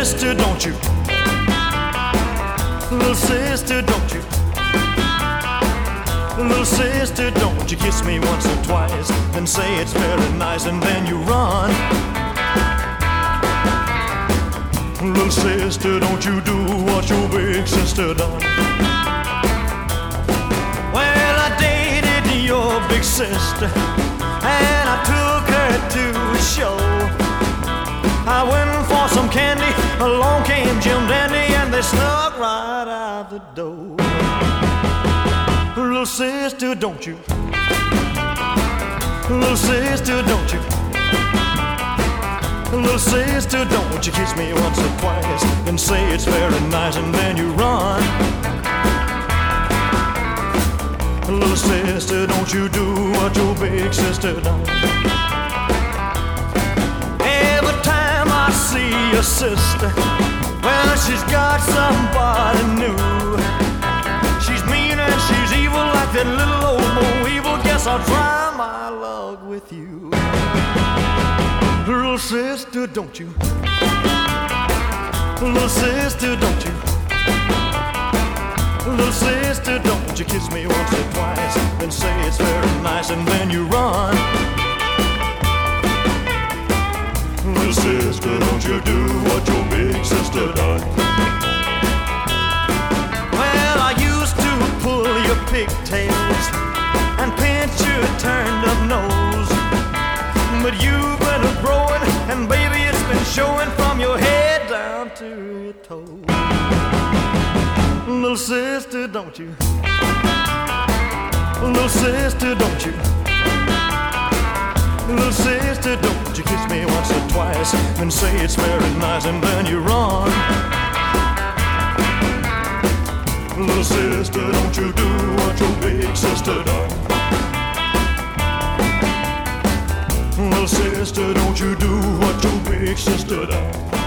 sister, don't you? Little sister, don't you? Little sister, don't you kiss me once or twice, then say it's very nice, and then you run. Little sister, don't you do what your big sister done. Well, I dated your big sister, and I took her to a show. I went for some candy, along came Jim Dandy, and they snuck right out the door. Little sister, don't you? Little sister, don't you? Little sister, don't you kiss me once or twice, then say it's very nice, and then you run. Little sister, don't you do what your big sister done. Every time I see your sister, well, she's got somebody new. She's mean and she's evil like that little old Mo Evil. Guess I'll try my luck with you. Little sister, don't you? Little sister, don't you? Little sister, don't you kiss me once or twice, then say it's very nice, and then you run. Little sister, don't you do what your big sister done. Well, I used to pull your pigtails and pinch your turned up nose, but you've been growing, and baby, it's been showing from your head down to your toes. Little sister, don't you? Little sister, don't you? Little sister, don't you kiss me once or twice, then say it's very nice, and then you run. Little sister, don't you do what your big sister done. Little sister, don't you do what your big sister done.